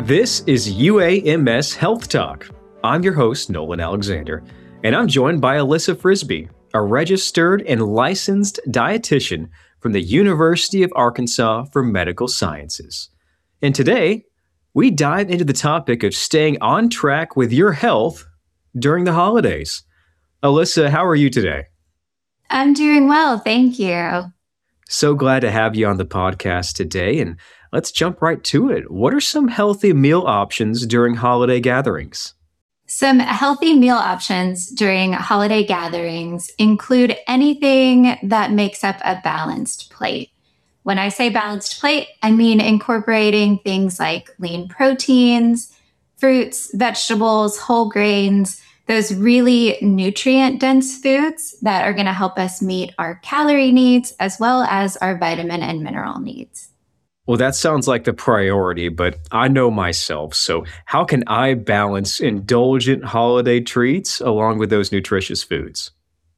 This is UAMS Health Talk. I'm your host, Nolan Alexander, and I'm joined by Alyssa Frisbee, a registered and licensed dietitian from the University of Arkansas for Medical Sciences. And today, we dive into the topic of staying on track with your health during the holidays. Alyssa, how are you today? I'm doing well, thank you. So glad to have you on the podcast today, and let's jump right to it. What are some healthy meal options during holiday gatherings? Some healthy meal options during holiday gatherings include anything that makes up a balanced plate. When I say balanced plate, I mean incorporating things like lean proteins, fruits, vegetables, whole grains, those really nutrient-dense foods that are going to help us meet our calorie needs as well as our vitamin and mineral needs. Well, that sounds like the priority, but I know myself. So how can I balance indulgent holiday treats along with those nutritious foods?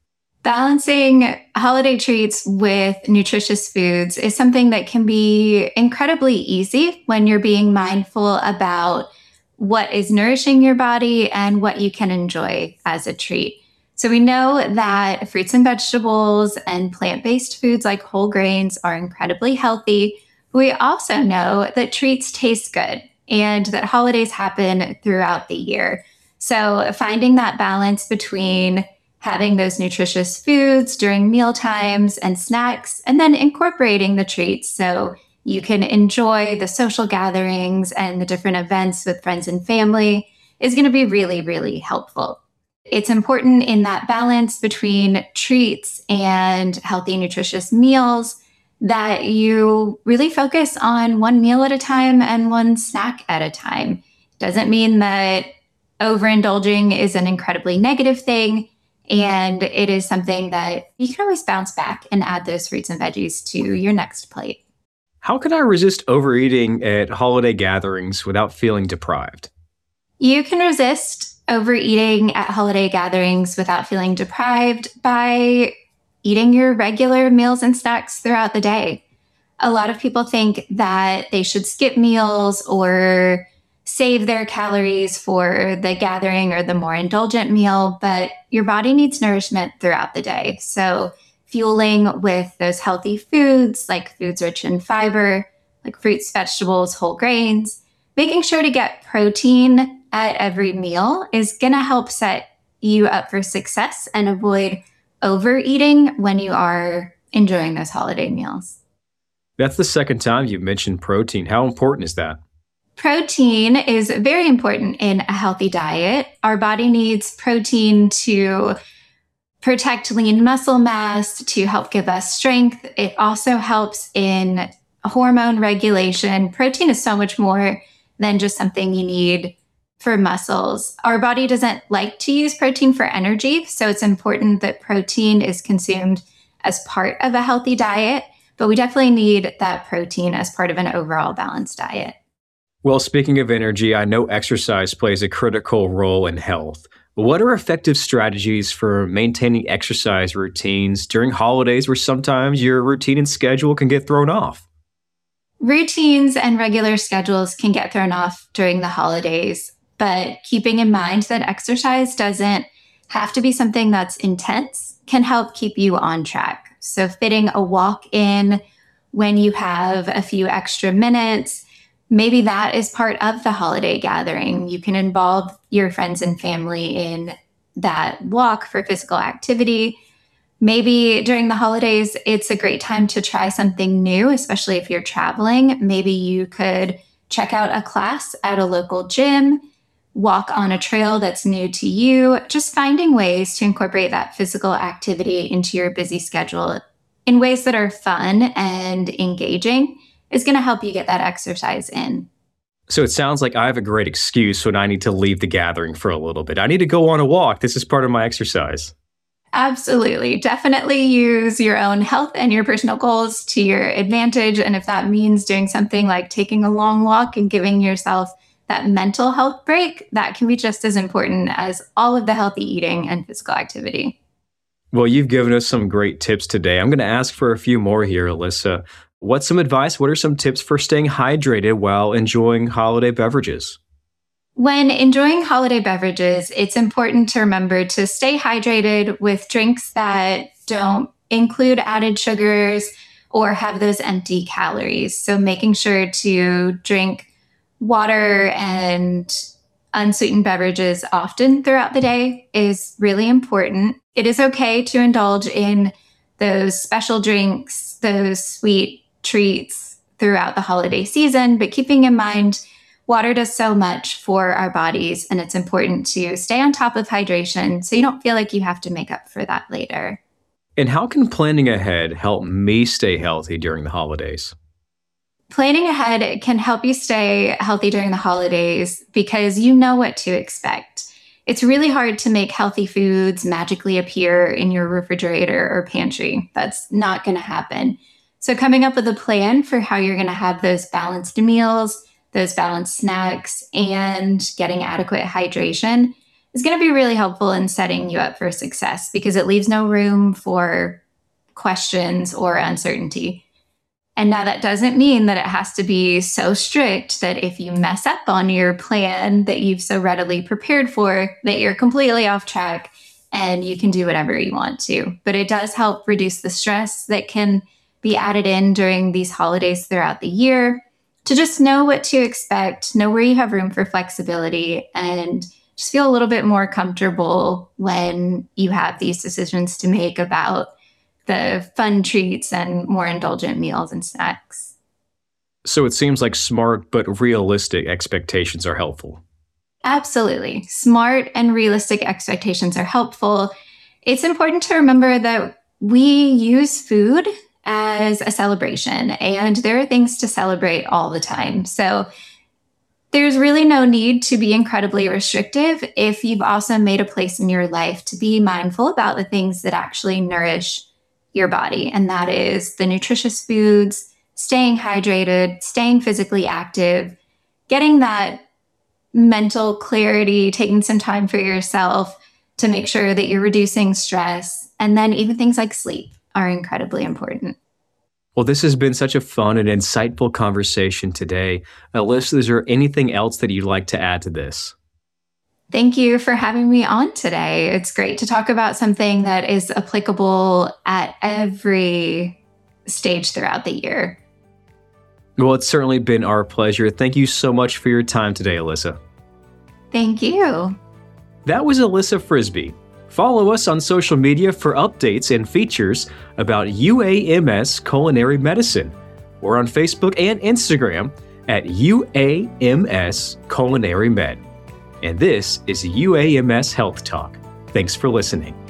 Balancing holiday treats with nutritious foods is something that can be incredibly easy when you're being mindful about what is nourishing your body and what you can enjoy as a treat. So we know that fruits and vegetables and plant-based foods like whole grains are incredibly healthy. We also know that treats taste good and that holidays happen throughout the year. So finding that balance between having those nutritious foods during meal times and snacks, and then incorporating the treats so you can enjoy the social gatherings and the different events with friends and family is going to be really, really helpful. It's important in that balance between treats and healthy, nutritious meals that you really focus on one meal at a time and one snack at a time. Doesn't mean that overindulging is an incredibly negative thing. And it is something that you can always bounce back and add those fruits and veggies to your next plate. How can I resist overeating at holiday gatherings without feeling deprived? You can resist overeating at holiday gatherings without feeling deprived by eating your regular meals and snacks throughout the day. A lot of people think that they should skip meals or save their calories for the gathering or the more indulgent meal, but your body needs nourishment throughout the day. So fueling with those healthy foods, like foods rich in fiber, like fruits, vegetables, whole grains, making sure to get protein at every meal is going to help set you up for success and avoid overeating when you are enjoying those holiday meals. That's the second time you've mentioned protein. How important is that? Protein is very important in a healthy diet. Our body needs protein to protect lean muscle mass, to help give us strength. It also helps in hormone regulation. Protein is so much more than just something you need for muscles. Our body doesn't like to use protein for energy, so it's important that protein is consumed as part of a healthy diet, but we definitely need that protein as part of an overall balanced diet. Well, speaking of energy, I know exercise plays a critical role in health. What are effective strategies for maintaining exercise routines during holidays where sometimes your routine and schedule can get thrown off? Routines and regular schedules can get thrown off during the holidays, but keeping in mind that exercise doesn't have to be something that's intense can help keep you on track. So fitting a walk in when you have a few extra minutes, maybe that is part of the holiday gathering. You can involve your friends and family in that walk for physical activity. Maybe during the holidays, it's a great time to try something new, especially if you're traveling. Maybe you could check out a class at a local gym, walk on a trail that's new to you, just finding ways to incorporate that physical activity into your busy schedule in ways that are fun and engaging is going to help you get that exercise in. So it sounds like I have a great excuse when I need to leave the gathering for a little bit. I need to go on a walk. This is part of my exercise. Absolutely. Definitely use your own health and your personal goals to your advantage. And if that means doing something like taking a long walk and giving yourself that mental health break, that can be just as important as all of the healthy eating and physical activity. Well, you've given us some great tips today. I'm going to ask for a few more here, Alyssa. What's some advice? What are some tips for staying hydrated while enjoying holiday beverages? When enjoying holiday beverages, it's important to remember to stay hydrated with drinks that don't include added sugars or have those empty calories. So, making sure to drink water and unsweetened beverages often throughout the day is really important. It is okay to indulge in those special drinks, those sweet treats throughout the holiday season, but keeping in mind water does so much for our bodies, and it's important to stay on top of hydration so you don't feel like you have to make up for that later. And how can planning ahead help me stay healthy during the holidays? Planning ahead can help you stay healthy during the holidays because you know what to expect. It's really hard to make healthy foods magically appear in your refrigerator or pantry. That's not going to happen. So, coming up with a plan for how you're going to have those balanced meals, those balanced snacks, and getting adequate hydration is going to be really helpful in setting you up for success because it leaves no room for questions or uncertainty. And now that doesn't mean that it has to be so strict that if you mess up on your plan that you've so readily prepared for, that you're completely off track and you can do whatever you want to. But it does help reduce the stress that can be added in during these holidays throughout the year, to just know what to expect, know where you have room for flexibility, and just feel a little bit more comfortable when you have these decisions to make about the fun treats and more indulgent meals and snacks. So it seems like smart but realistic expectations are helpful. Absolutely. Smart and realistic expectations are helpful. It's important to remember that we use food as a celebration, and there are things to celebrate all the time. So there's really no need to be incredibly restrictive if you've also made a place in your life to be mindful about the things that actually nourish your body. And that is the nutritious foods, staying hydrated, staying physically active, getting that mental clarity, taking some time for yourself to make sure that you're reducing stress. And then even things like sleep are incredibly important. Well, this has been such a fun and insightful conversation today. Alyssa, is there anything else that you'd like to add to this? Thank you for having me on today. It's great to talk about something that is applicable at every stage throughout the year. Well, it's certainly been our pleasure. Thank you so much for your time today, Alyssa. Thank you. That was Alyssa Frisbie. Follow us on social media for updates and features about UAMS Culinary Medicine. We're on Facebook and Instagram at UAMS Culinary Med. And this is UAMS Health Talk. Thanks for listening.